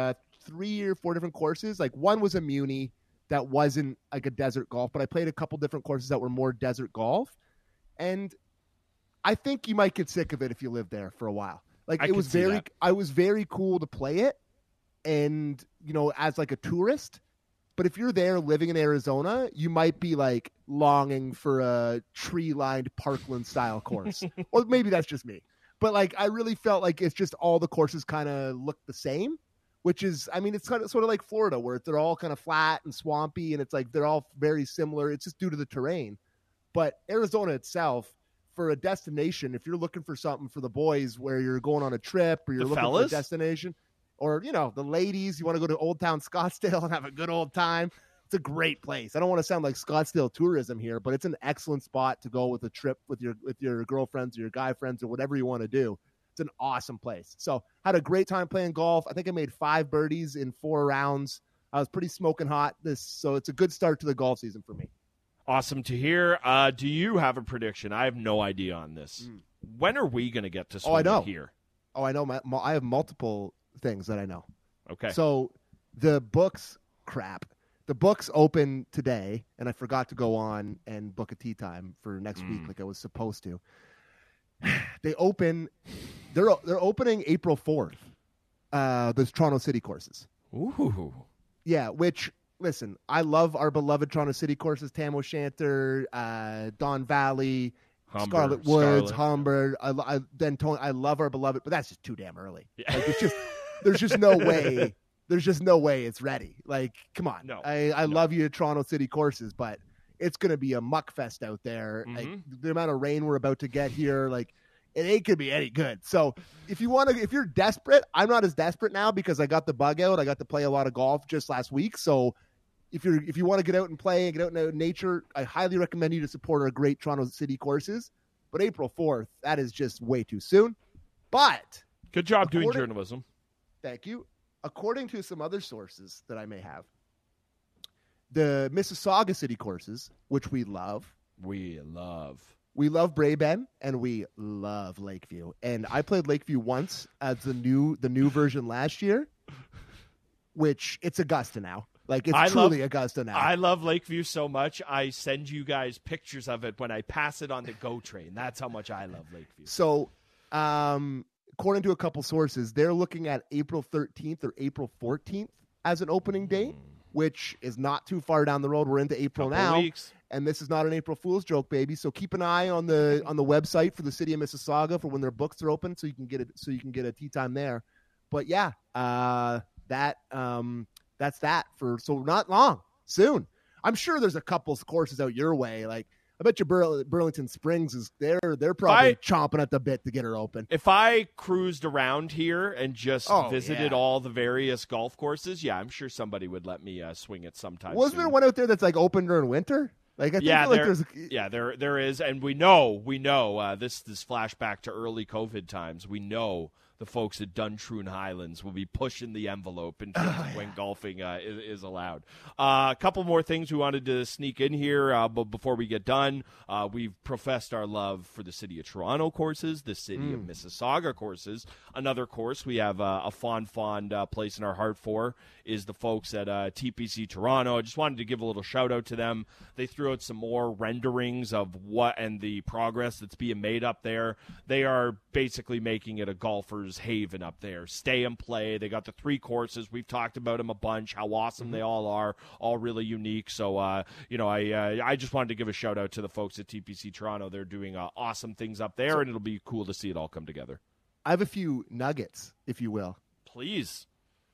three or four different courses. Like one was a Muni that wasn't like a desert golf, but I played a couple different courses that were more desert golf. And I think you might get sick of it if you live there for a while. Like I it was could see very, that. I was very cool to play it. And, you know, as like a tourist, but if you're there living in Arizona, you might be like longing for a tree lined Parkland style course. Or maybe that's just me. But like, I really felt like it's just all the courses kind of look the same, which is, I mean, it's kind of sort of like Florida where they're all kind of flat and swampy and it's like, they're all very similar. It's just due to the terrain. But Arizona itself, for a destination, if you're looking for something for the boys where you're going on a trip or you're The looking fellas? for a destination, or, you know, the ladies, you want to go to Old Town Scottsdale and have a good old time, it's a great place. I don't want to sound like Scottsdale tourism here, but it's an excellent spot to go with a trip with your with your girlfriends or your guy friends or whatever you want to do. It's an awesome place. So had a great time playing golf. I think I made five birdies in four rounds. I was pretty smoking hot. This so it's a good start to the golf season for me. Awesome to hear. Uh, do you have a prediction? I have no idea on this. Mm. When are we going to get to swing Oh, I know. it here? Oh, I know. My, my, I have multiple things that I know. Okay. So the books, crap. The books open today, and I forgot to go on and book a tea time for next Mm. week like I was supposed to. They open, they're they're opening April fourth. Uh, those Toronto City courses. Ooh. Yeah, which listen, I love our beloved Toronto City courses: Tam O'Shanter, uh, Don Valley, Humber, Scarlet Woods, Scarlet. Humber. I, I then Tony, I love our beloved, but that's just too damn early. Yeah. Like it's just there's just no way. There's just no way it's ready. Like, come on. No, I, I no. love you, Toronto City courses, but it's going to be a muck fest out there. Like Mhm. the amount of rain we're about to get here, like it ain't gonna be any good. So if you want to, if you're desperate, I'm not as desperate now because I got the bug out. I got to play a lot of golf just last week. So if you're if you want to get out and play and get out in nature, I highly recommend you to support our great Toronto City courses. But April fourth, that is just way too soon. But Good job doing According- journalism. thank you. According to some other sources that I may have, the Mississauga City courses, which we love, We love. we love Braeben and we love Lakeview. And I played Lakeview once as the new the new version last year, which it's Augusta now. Like it's I truly love- Augusta now. I love Lakeview so much. I send you guys pictures of it when I pass it on the GO train. That's how much I love Lakeview. So, um, according to a couple sources, they're looking at April thirteenth or April fourteenth as an opening date, which is not too far down the road. We're into April Couple now. weeks. And this is not an April Fool's joke, baby. So keep an eye on the on the website for the city of Mississauga for when their books are open, so you can get it. So you can get a tea time there. But yeah, uh, that um, that's that for so not long soon. I'm sure there's a couple courses out your way. Like I bet you Bur- Burlington Springs is they're they're probably I- chomping at the bit to get her open. If I cruised around here and just Oh, visited yeah. all the various golf courses, yeah, I'm sure somebody would let me uh, swing it sometime. Wasn't soon. there one out there that's like open during winter? Like I think Yeah, like there, there's yeah, there, there is, and we know, we know uh, this this flashback to early COVID times. We know the folks at Duntroon Highlands will be pushing the envelope in terms of when golfing uh, is, is allowed. Uh, a couple more things we wanted to sneak in here, uh, but before we get done, uh, we've professed our love for the City of Toronto courses, the City of Mississauga courses. Another course we have uh, a fond, fond uh, place in our heart for is the folks at uh, T P C Toronto. I just wanted to give a little shout out to them. They threw out some more renderings of what and the progress that's being made up there. They are basically making it a golfer's haven up there. Stay and play. They got the three courses. We've talked about them a bunch, how awesome they all are, all really unique. So, uh, you know, I uh, I just wanted to give a shout out to the folks at T P C Toronto. They're doing uh, awesome things up there, and it'll be cool to see it all come together. I have a few nuggets, if you will. Please.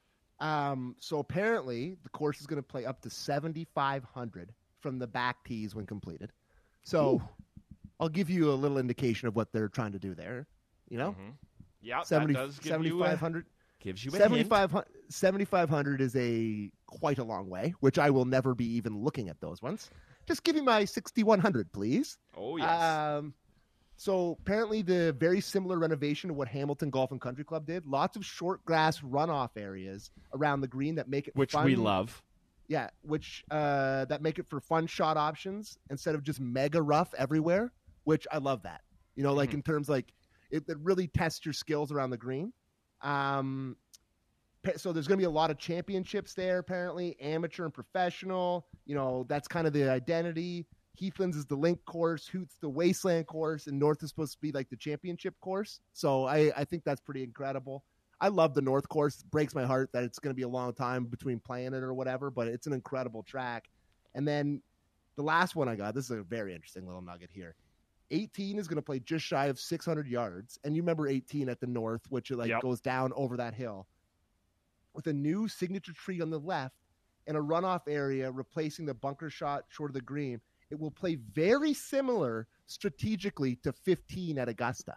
Um, so apparently the course is going to play up to seventy-five hundred from the back tees when completed. So I'll give you a little indication of what they're trying to do there. You know, Yeah, seventy, that does give seventy-five you a, hundred. gives you a hint. seventy-five hundred seventy-five hundred is a quite a long way, which I will never be even looking at those ones. Just give me my sixty-one hundred, please. Oh, yes. Um, so apparently the very similar renovation to what Hamilton Golf and Country Club did. Lots of short grass runoff areas around the green that make it Which fun. we love. Yeah, which uh, that make it for fun shot options instead of just mega rough everywhere, which I love that. You know, like Mhm. in terms like it, it really tests your skills around the green. Um, so there's going to be a lot of championships there, apparently, amateur and professional. You know, that's kind of the identity. Heathlands is the link course, Hoot's the wasteland course, and North is supposed to be like the championship course. So I, I think that's pretty incredible. I love the North course. It breaks my heart that it's going to be a long time between playing it or whatever, but it's an incredible track. And then the last one I got, this is a very interesting little nugget here. eighteen is going to play just shy of six hundred yards. And you remember eighteen at the North, which like yep. goes down over that hill, with a new signature tree on the left and a runoff area replacing the bunker shot short of the green. It will play very similar strategically to fifteen at Augusta.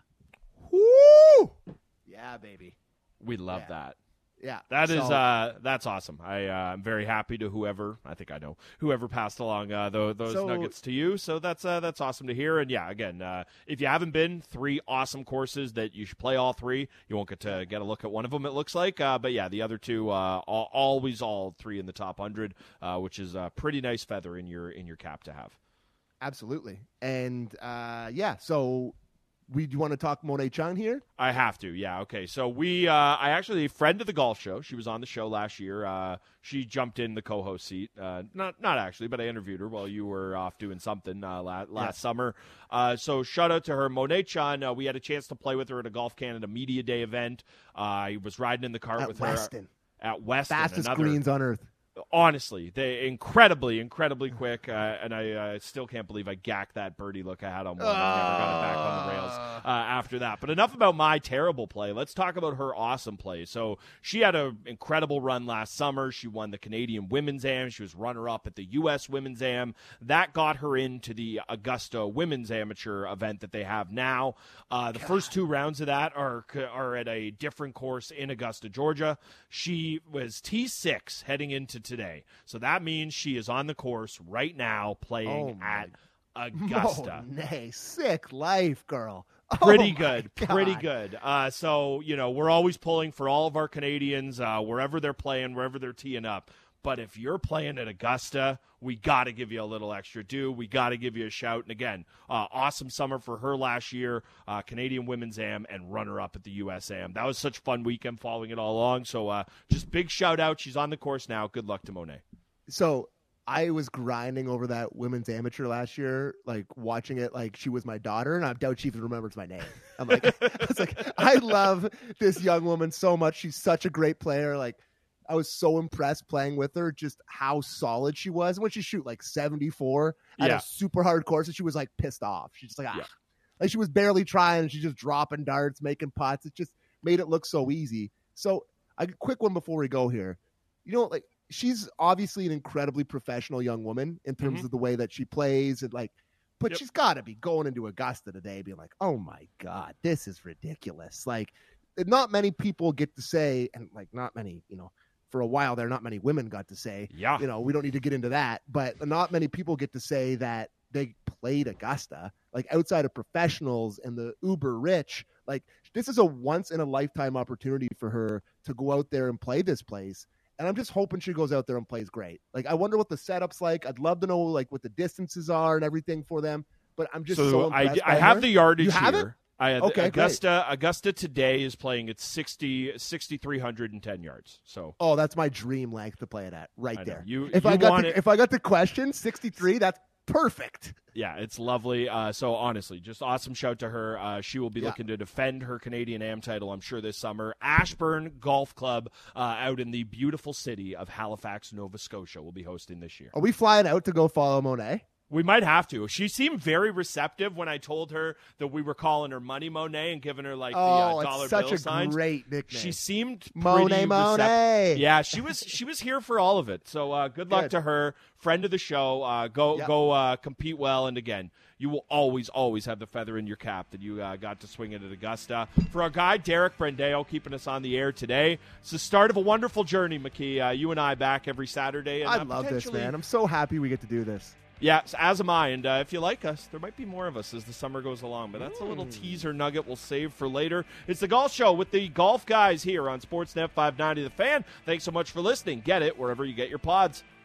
Woo! Yeah, baby. We love yeah. that. Yeah. That so, is uh, that's awesome. I, uh, I'm very happy to whoever, I think I know, whoever passed along uh, those, those so, nuggets to you. So that's uh, that's awesome to hear. And, yeah, again, uh, if you haven't been, three awesome courses that you should play all three. You won't get to get a look at one of them, it looks like. Uh, but, yeah, the other two, uh, all, always all three in the top one hundred, uh, which is a pretty nice feather in your in your cap to have. Absolutely. And, uh, yeah, so we do you want to talk Monet Chun here? I have to, yeah. Okay, so we, uh, I actually, a friend of the golf show. She was on the show last year. Uh, she jumped in the co-host seat. Uh, not not actually, but I interviewed her while you were off doing something uh, last, last yes. summer. Uh, so shout out to her, Monet Chun. Uh, we had a chance to play with her at a Golf Canada Media Day event. Uh, I was riding in the cart at with Weston. her. At Weston. Fastest another, greens on earth. Honestly, they incredibly, incredibly quick, uh, and I uh, still can't believe I gacked that birdie look I had on one. Uh, I never got it back on the rails uh, after that. But enough about my terrible play. Let's talk about her awesome play. So she had an incredible run last summer. She won the Canadian Women's Am. She was runner-up at the U S Women's Am. That got her into the Augusta Women's Amateur event that they have now. Uh, the God. first two rounds of that are are at a different course in Augusta, Georgia. She was T six heading into today. So that means she is on the course right now playing oh at Augusta. Monet, sick life, girl. Pretty oh good. Pretty good. Uh, so, you know, we're always pulling for all of our Canadians, uh, wherever they're playing, wherever they're teeing up. But if you're playing at Augusta, we got to give you a little extra due. We got to give you a shout. And again, uh, awesome summer for her last year, uh, Canadian Women's Am and runner-up at the U S Am. That was such a fun weekend following it all along. So uh, just big shout out. She's on the course now. Good luck to Monet. So I was grinding over that women's amateur last year, like watching it like she was my daughter, and I doubt she even remembers my name. I'm like, I was like, I love this young woman so much. She's such a great player. Like, I was so impressed playing with her, just how solid she was. When she shoot like seventy-four at yeah. a super hard course, and she was like pissed off. She's just like, ah. Yeah. Like she was barely trying, and she's just dropping darts, making putts. It just made it look so easy. So a quick one before we go here. You know, like she's obviously an incredibly professional young woman in terms mm-hmm. of the way that she plays and like, but yep. she's got to be going into Augusta today being like, oh my God, this is ridiculous. Like not many people get to say, and like not many, you know, for a while there, not many women got to say, yeah. you know, we don't need to get into that, but not many people get to say that they played Augusta, like outside of professionals and the uber rich. Like this is a once in a lifetime opportunity for her to go out there and play this place. And I'm just hoping she goes out there and plays great. Like, I wonder what the setup's like. I'd love to know like what the distances are and everything for them, but I'm just so, so impressed I, I have her. the yardage you have here. It? I, okay, Augusta great. Augusta today is playing at sixty, six thousand three hundred ten yards. So oh, that's my dream length to play it at right I there. You, if you I got want the, it, if I got the question sixty-three, that's perfect. Yeah, it's lovely. Uh, so honestly, just awesome shout to her. Uh, she will be yeah. looking to defend her Canadian Am title, I'm sure, this summer. Ashburn Golf Club uh, out in the beautiful city of Halifax, Nova Scotia will be hosting this year. Are we flying out to go follow Monet? We might have to. She seemed very receptive when I told her that we were calling her Money Monet and giving her like oh, the uh, dollar it's such bill a signs. Great nickname. She seemed Monet pretty Monet. Receptive. Yeah, she was. She was here for all of it. So uh, good luck good. to her, friend of the show. Uh, go yep. go uh, compete well, and again, you will always always have the feather in your cap that you uh, got to swing it at Augusta. For our guy Derek Brandeo keeping us on the air today, it's the start of a wonderful journey, McKee. Uh, you and I back every Saturday. And, I uh, love this, man. I'm so happy we get to do this. Yeah, as am I, and uh, if you like us, there might be more of us as the summer goes along, but that's a little teaser nugget we'll save for later. It's the Golf Show with the Golf Guys here on Sportsnet five ninety The Fan. Thanks so much for listening. Get it wherever you get your pods.